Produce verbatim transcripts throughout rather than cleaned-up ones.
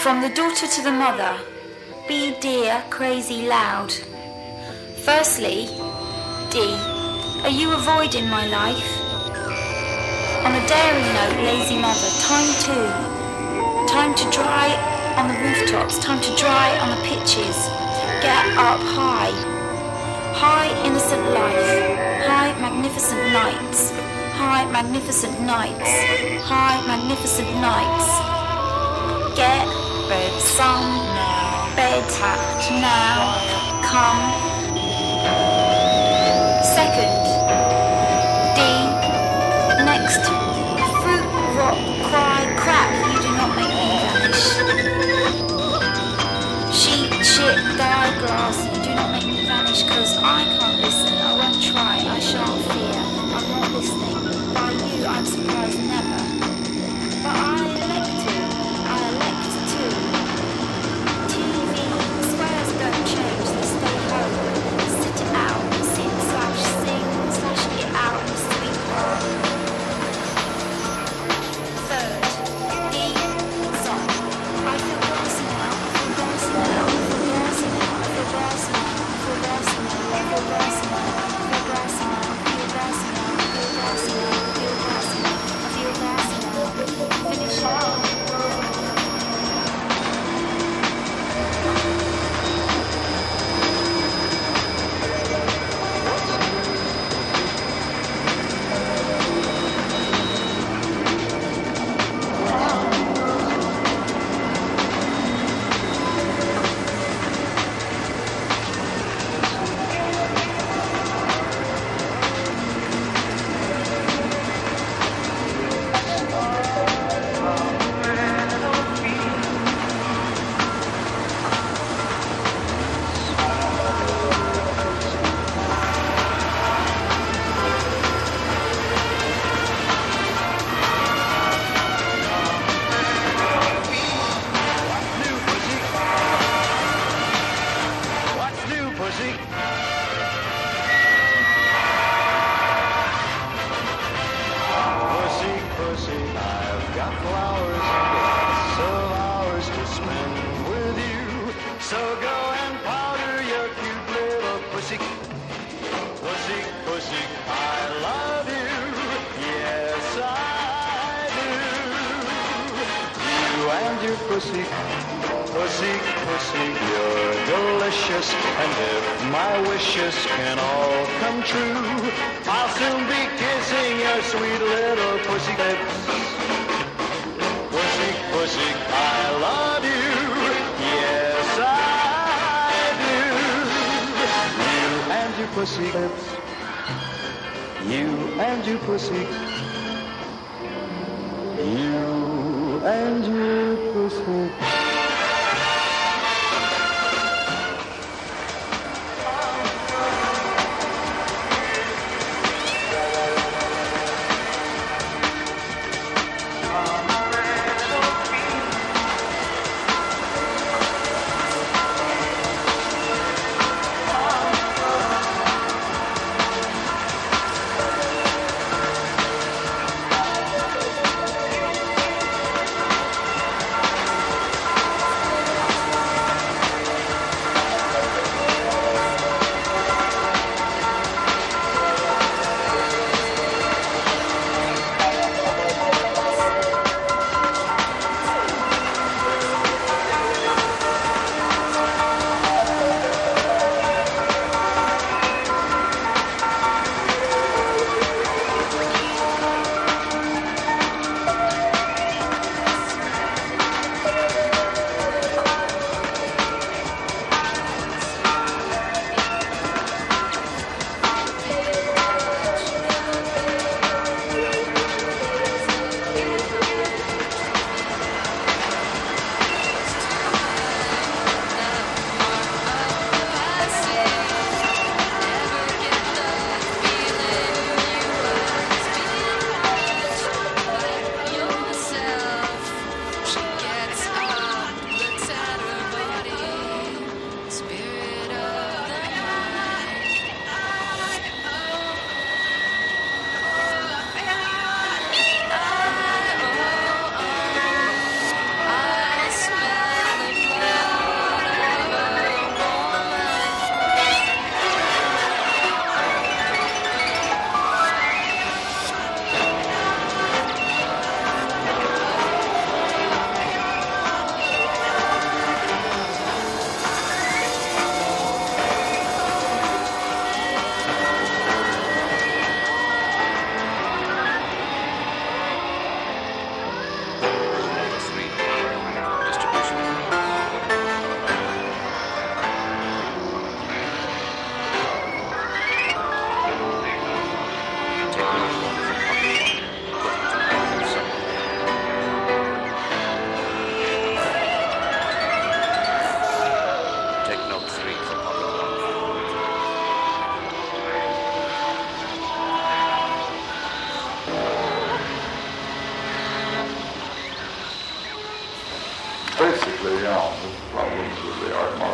From the daughter to the mother, be dear, crazy, loud. Firstly, D, are you avoiding my life? On a daring note, lazy mother, time to, time to dry on the rooftops, time to dry on the pitches. Get up high, high innocent life, high magnificent nights, high magnificent nights, high magnificent nights. Get Bed. some Now. bed Packed. now, come. Second, D, next, fruit, rock, cry, crack, you do not make me vanish. Sheet, shit, die, glass, you do not make me vanish, cause I can't listen, I won't try, I shan't fear, I'm not listening, by you I'm surprised never. But I elect to, I elect to. T V, squares don't change, they stay home. Sit it out, sit slash sing, slash it out in the sweet world. Third, D, song. I feel grassy now, I feel grassy now, I feel grassy now, I feel grassy now, I feel grassy now, I feel grassy now, I feel grassy now, I feel grassy now, I feel grassy now, I feel grassy now, I feel grassy now. Finish it. Pussy, pussy, pussy, you're delicious. And if my wishes can all come true, I'll soon be kissing your sweet little pussy lips. Pussy, pussy, I love you. Yes, I do. You and your pussy lips. You and your pussy. You and your pussy.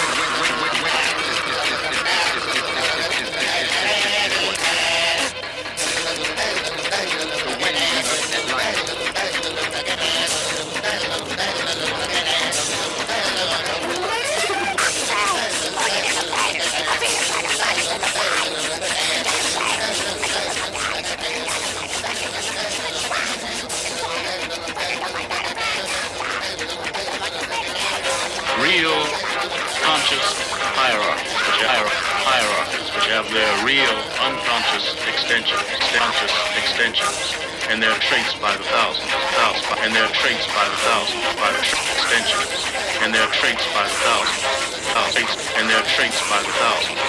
Real conscious hierarchies, which are hierarchies, which have their real unconscious extensions, conscious extensions, and they're traced by the thousands, thousands, and they're traced by the thousands, by the extensions, and they're traced by the thousands, thousands, and they're traced by the thousands.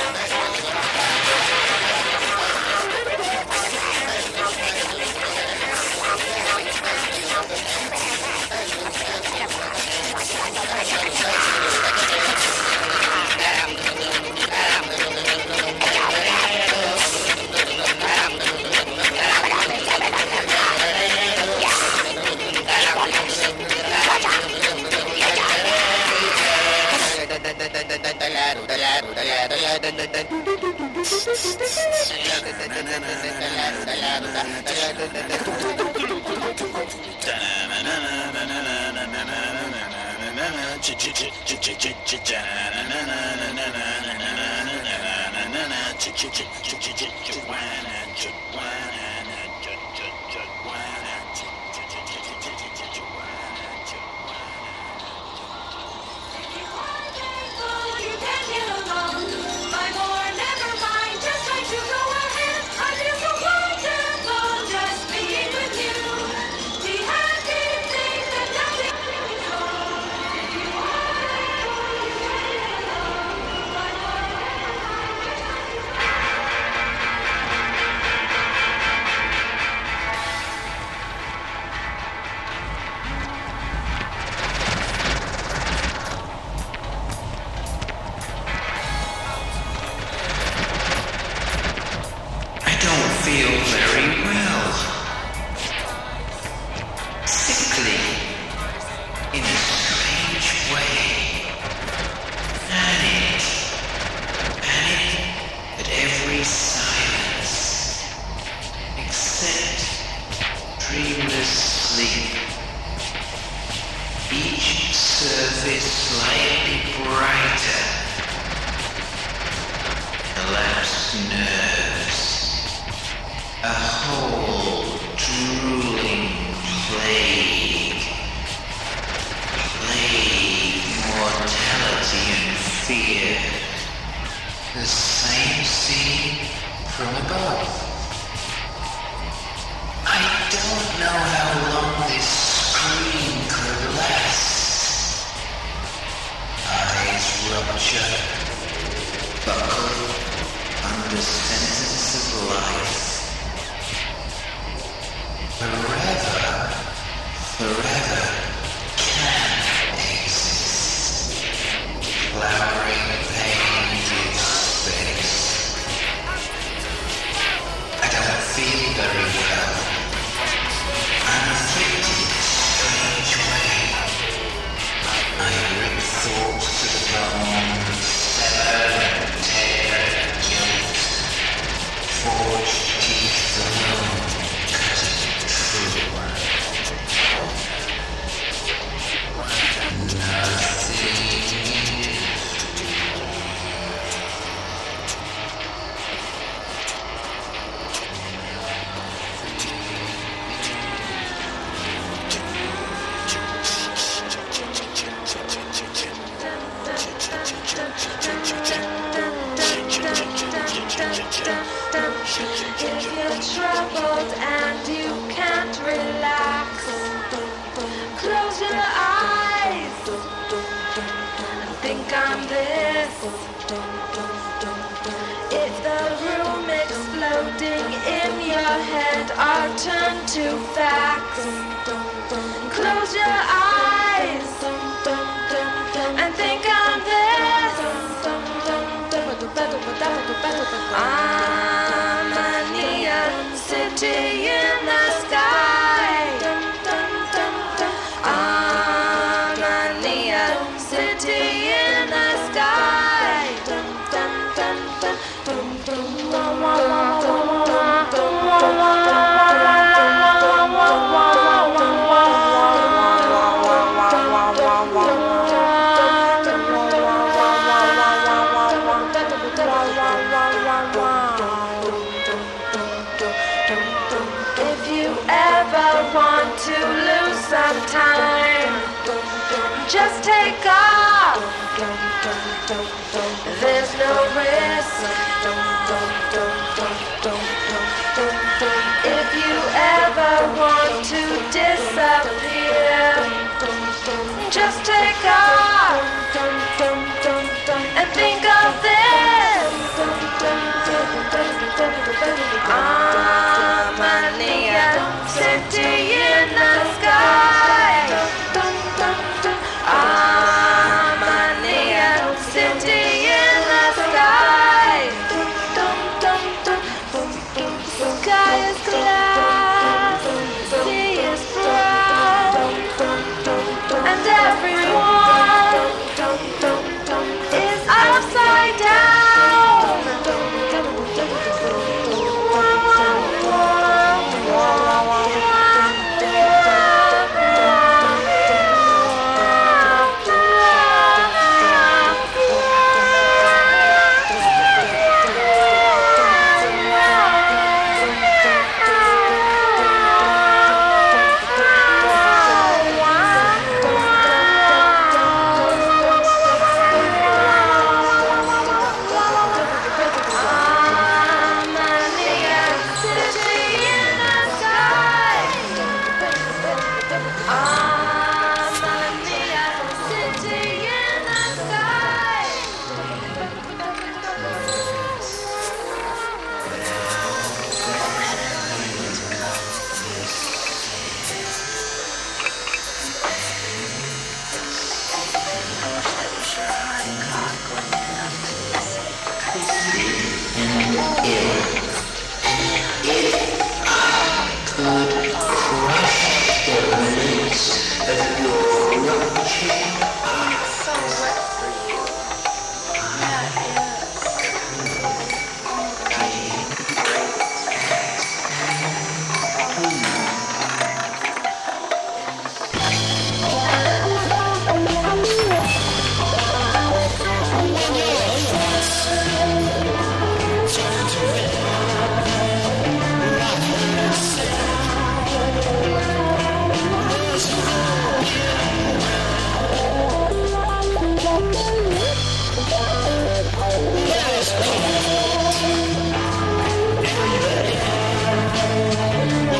In a strange way. And it from above. I don't know how long this scream could last. Eyes ruptured, buckled under sentence of life. Forever, forever can't exist. Flowering pain through space. I don't feel very well. I'm afflicted in a strange way. I rip thoughts to the bone, sever and tear and guilt. Forged teeth alone, cutting through. If you're troubled and you can't relax, close your eyes and think I'm this. If the room exploding in your head are turned to facts, close your eyes and think I'm this. I'm a neon city in the sky. I'm a neon city in the sky. If you ever want to lose some time, just take off. There's no risk. If you ever want to disappear, just take off and think of this. I'm a neon city in the sky. I'm a neon city in the sky. Sky is glass, sea is brown, and everyone is upside down.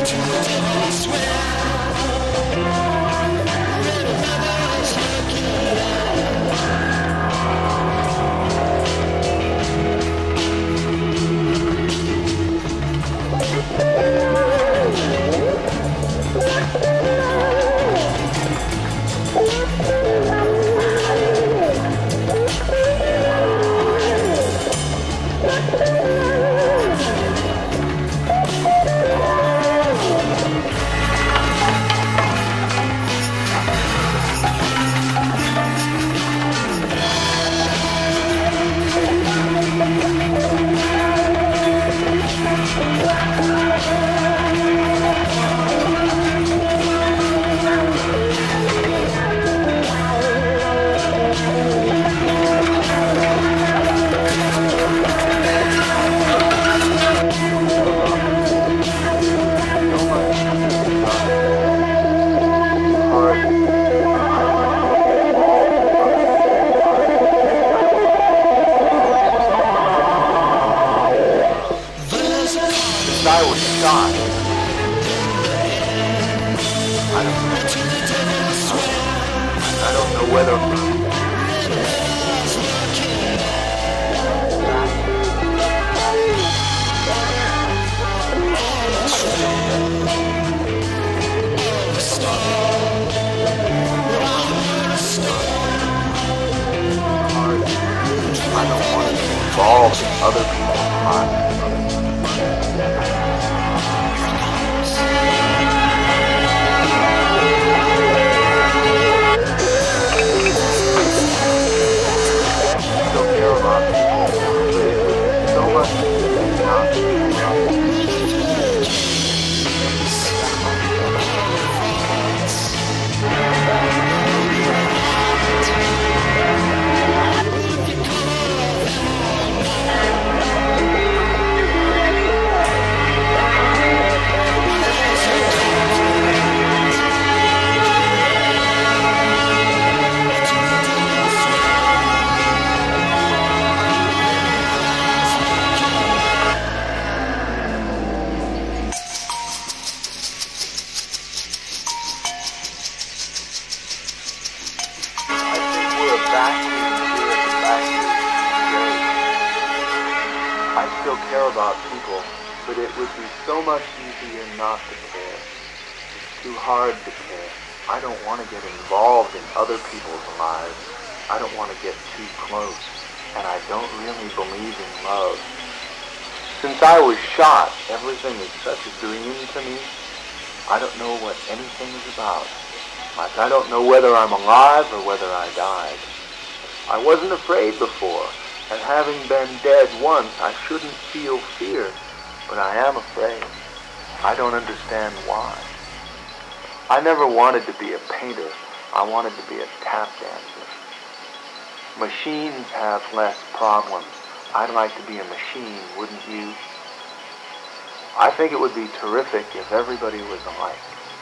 Everything is such a dream to me. I don't know what anything is about. Like I don't know whether I'm alive or whether I died. I wasn't afraid before, and having been dead once, I shouldn't feel fear, but I am afraid. I don't understand why. I never wanted to be a painter. I wanted to be a tap dancer. Machines have less problems. I'd like to be a machine, wouldn't you? I think it would be terrific if everybody was alike.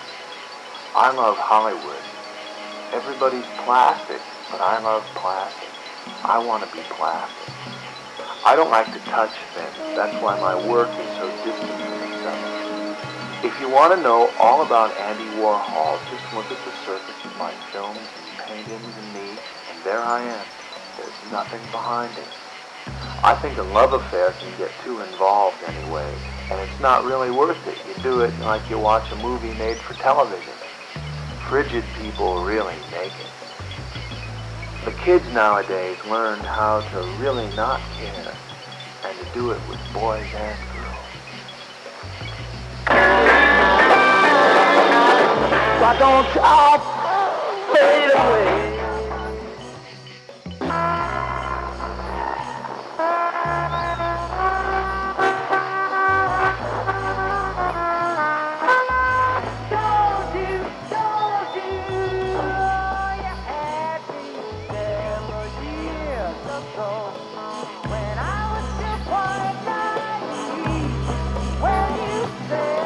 I love Hollywood. Everybody's plastic, but I love plastic. I want to be plastic. I don't like to touch things. That's why my work is so distant from stuff. If you want to know all about Andy Warhol, just look at the surface of my films and paintings and me, and there I am. There's nothing behind it. I think a love affair can get too involved anyway, and it's not really worth it. You do it like you watch a movie made for television. Frigid people really make it. The kids nowadays learned how to really not care, and to do it with boys and girls. Why don't you all fade away?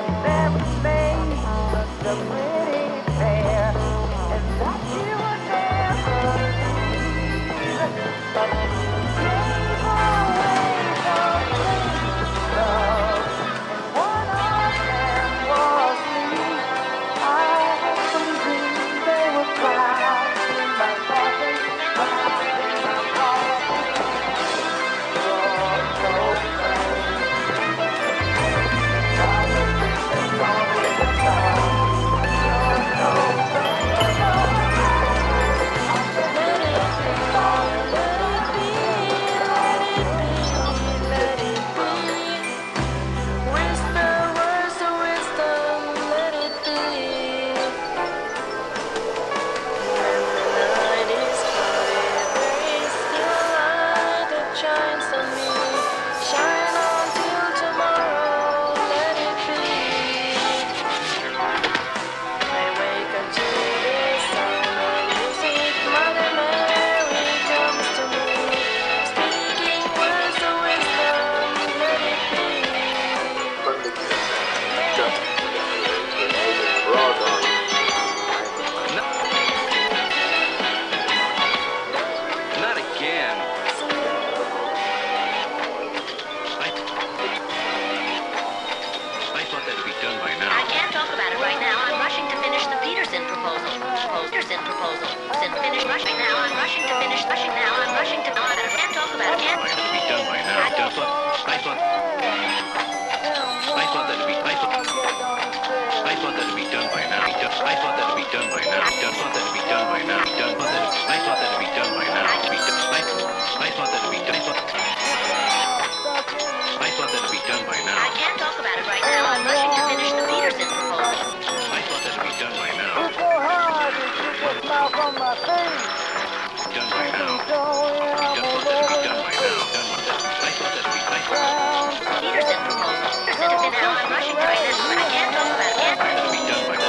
The pretty fair, and that you would never proposal. Peterson proposal. Peterson finish rushing now. I'm rushing to finish rushing now. I'm rushing to. I can't talk about it. Can't. Might be done by now. I thought. I thought. I thought that'd be. I thought. I thought that'd be done by now. I thought that'd be done by now. I thought that'd be done by now. I thought that'd be done by now. I thought that'd be done. I thought that'd be done by now. I can't talk about it right now. I'm rushing to finish the Peterson proposal. I thought that'd be done by now. Done by now. I thought that'd be done by now. I thought that'd be. I thought. Peterson proposal. Peterson now. I'm rushing right now. I can't talk about it. Can't. I thought that'd be done by now.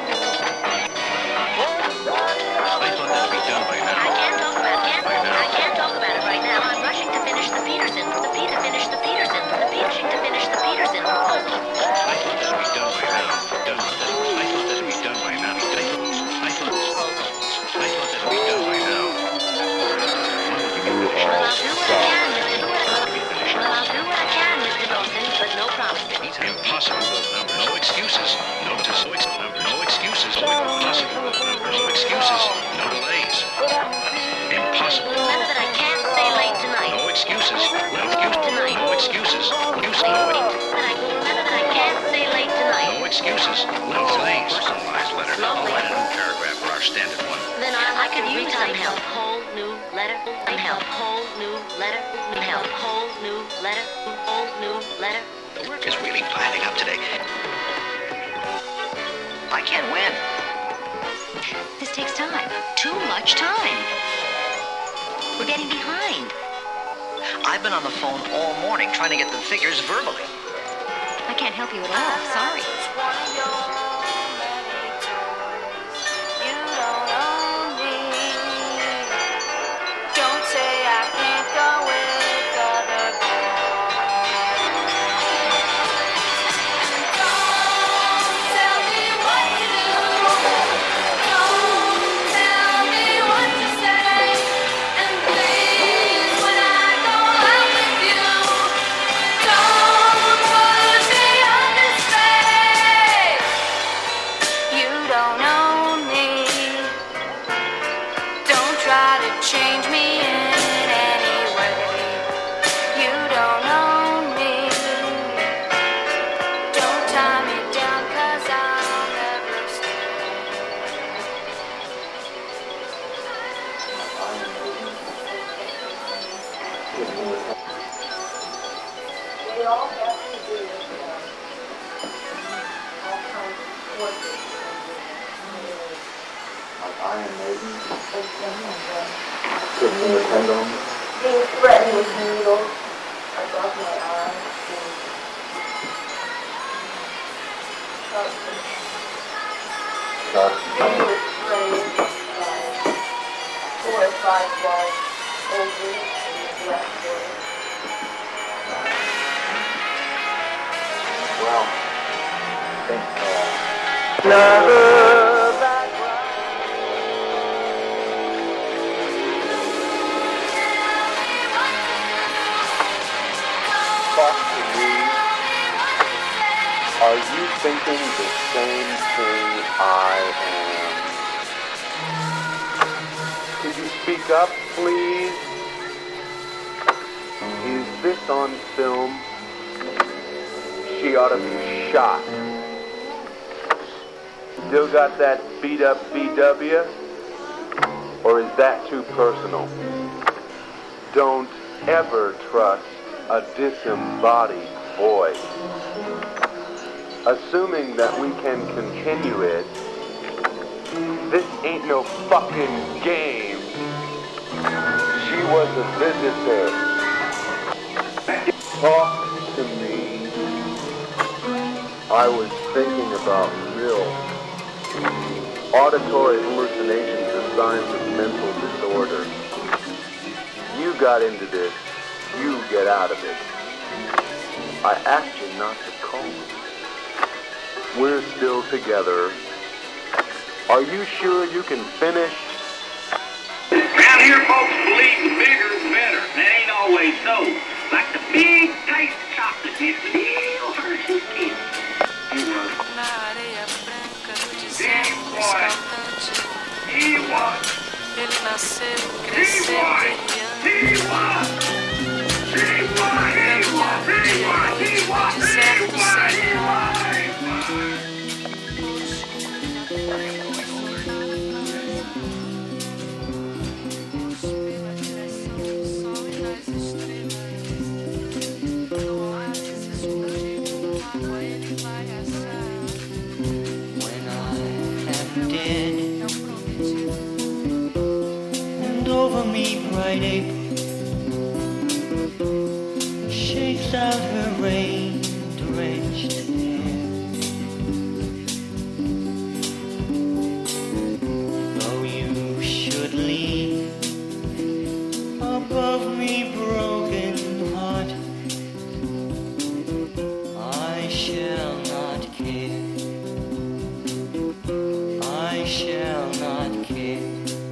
I thought that'd be done by now. I can't talk about it. Can't. I can't talk about it right now. I'm rushing to finish the Peterson. The Peter finish the Peterson. The Peterson to finish the Peterson proposal. I thought that'd be done by now. Done. I thought that'd be done by now. I thought. I thought that'd be done by now. Well, I'll do what I can, Mister Well, I'll do what I can, Mister Dawson, but no promises. Impossible. No excuses. No, no, no excuses. Impossible. No excuses. No delays. Impossible. Remember that I can't stay late tonight. No excuses. No excuses. Tonight. No excuses. Excuse- That No, I, remember that I can't stay late tonight. no excuses. No delays. Personalized letter. I'll write a new paragraph for our standard one. Then I, I could use some help. Whole new letter. Some help. Whole new letter. Some help. Whole new letter. Whole new letter. The work is really piling up today. I can't win. This takes time. Too much time. We're getting behind. I've been on the phone all morning trying to get the figures verbally. I can't help you at all. Sorry. You don't own me. Don't say I can't go with other boys. Don't tell me what to do. Don't tell me what to say. And please, when I go out with you, don't put me under space. You don't own me. Don't try to change me in any way. You don't own me. Don't tie me down, 'cause I'll never stay. They all have to do with um, all kinds of forces. Like Iron Maiden, And Twisting the Pendulum. being threatened with needles above my eyes. Shots. And being sprayed by four or five bars over in the blackboard. Well, I think, uh, Another back talk to me. Are you thinking the same thing I am? Could you speak up, please? Is this on film? She ought to be shot. Still got that beat up B W? Or is that too personal? Don't ever trust a disembodied voice. Assuming that we can continue it, this ain't no fucking game. She was a visitor. Talk to me. I was thinking about real auditory hallucinations are signs of mental disorder. You got into this, you get out of it. I asked you not to call me. We're still together. Are you sure you can finish? Around here, folks believe the bigger the better. That ain't always so. Like the big taste of chocolate hits the little Hershey's kiss. You were. Na areia branca do Big deserto boy. escaldante. Ele nasceu, cresceu, brilhando. Caminhando dia e noite, deserto sem mar. Over me bright April shakes out her rain-drenched hair. Though you should lean above me broken heart, I shall not care. I shall not care.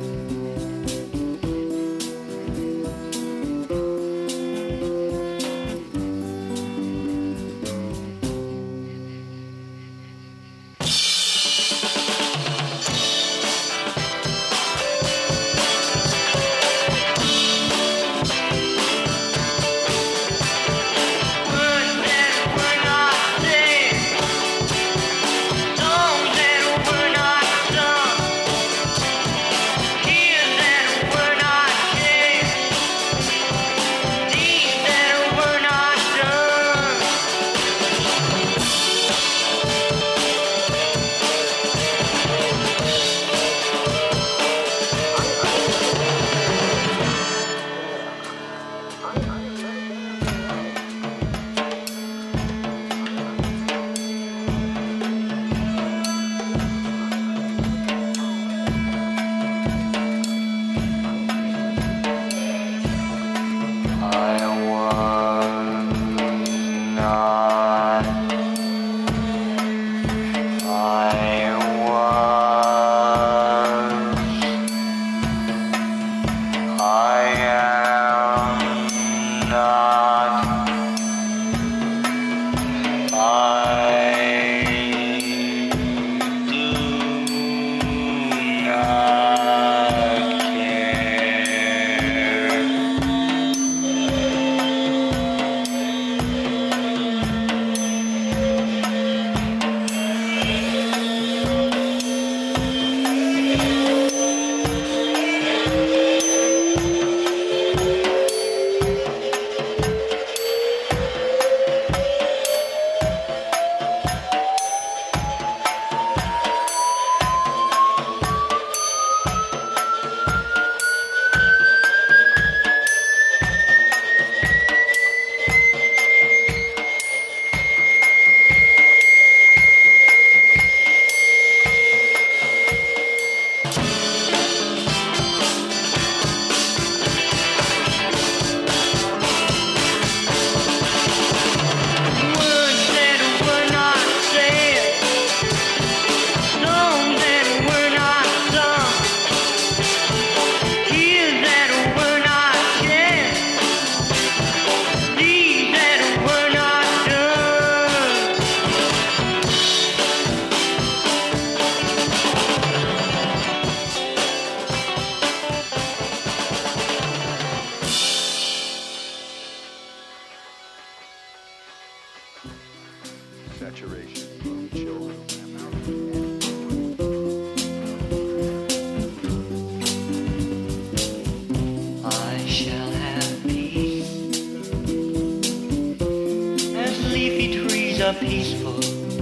Are peaceful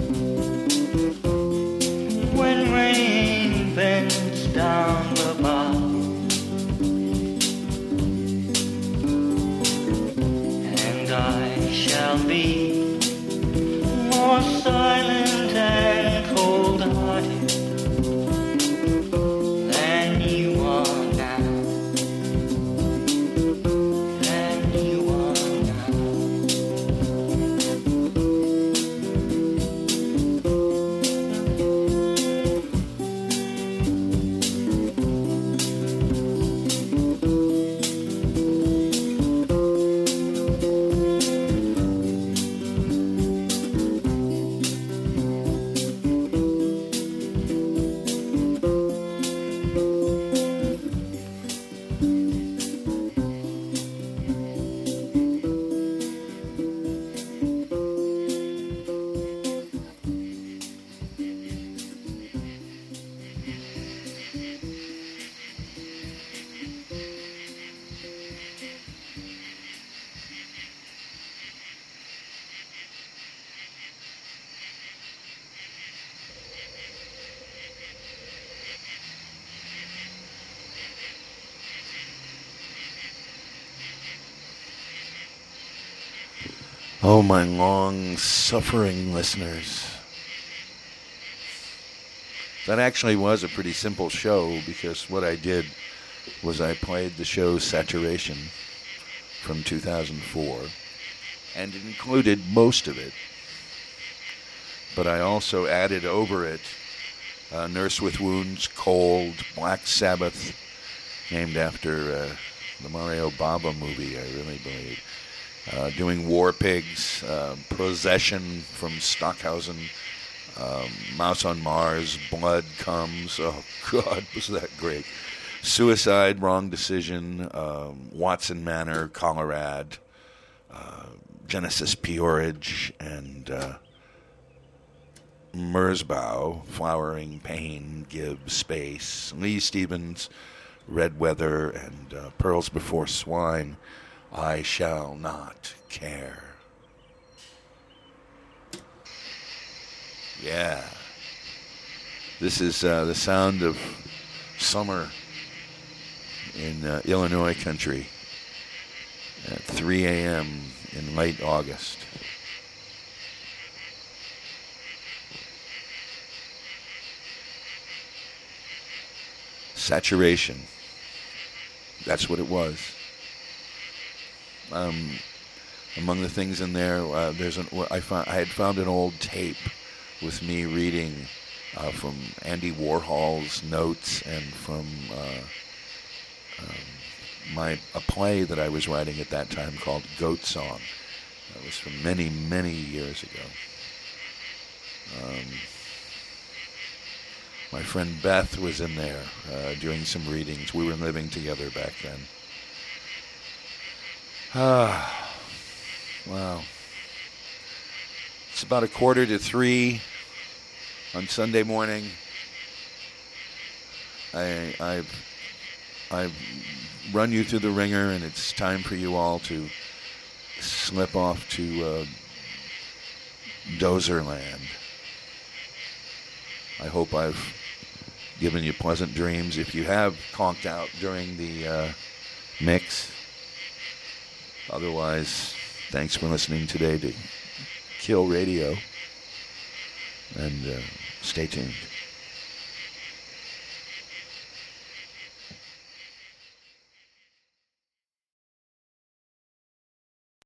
when rain bends down the bow, and I shall be more silent and cold-hearted than you are now, than you are now. Oh, my long-suffering listeners. That actually was a pretty simple show, because what I did was I played the show Saturation from two thousand four, and it included most of it. But I also added over it uh, Nurse with Wounds, Cold, Black Sabbath, named after uh, the Mario Bava movie, I really believe. Uh, doing War Pigs, uh, Procession from Stockhausen, um, Mouse on Mars, Blood Comes. Oh, God, was that great. Suicide, Wrong Decision, um, Watson Manor, Colorado, uh, Genesis Peorage, and uh, Merzbow, Flowering Pain, Gibbs, Space, Lee Stevens, Red Weather, and uh, Pearls Before Swine. I Shall Not Care. Yeah. This is uh, the sound of summer in uh, Illinois country at three a.m. in late August. Saturation. That's what it was. Um, among the things in there, uh, there's an, I, found, I had found an old tape with me reading uh, from Andy Warhol's notes and from uh, um, my a play that I was writing at that time called Goat Song. That was from many, many years ago. Um, my friend Beth was in there uh, doing some readings. We were living together back then. Ah, wow. It's about a quarter to three on Sunday morning. I, I've, I've run you through the ringer, and it's time for you all to slip off to uh, Dozerland. I hope I've given you pleasant dreams. If you have conked out during the uh, mix, otherwise, thanks for listening today to Kill Radio, and uh, stay tuned.